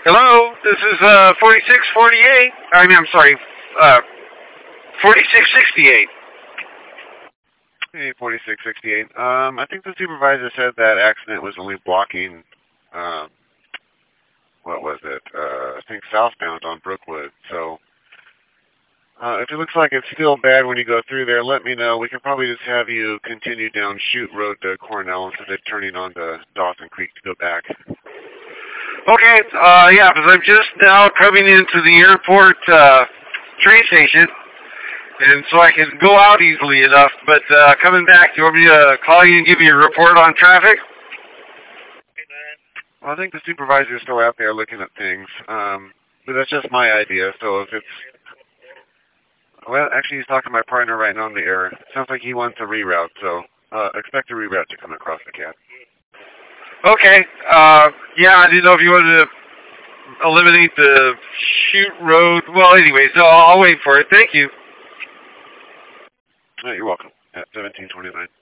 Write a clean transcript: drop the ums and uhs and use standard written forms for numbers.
Hello, this is 4648. I'm sorry, 4668. Hey, 4668. I think the supervisor said that accident was only blocking, what was it? I think southbound on Brookwood. So, if it looks like it's still bad when you go through there, let me know. We can probably just have you continue down Chute Road to Cornell instead of turning onto Dawson Creek to go back. Okay, yeah, because I'm just now coming into the airport train station, and so I can go out easily enough. But coming back, do you want me to call you and give you a report on traffic? Well, I think the supervisor is still out there looking at things, but that's just my idea. So if it's, well, actually he's talking to my partner right now on the air. Sounds like he wants a reroute, so expect a reroute to come across the cap. Okay, yeah, I didn't know if you wanted to eliminate the Chute Road. Well, anyway, so I'll wait for it. Thank you. You're welcome. At 1729.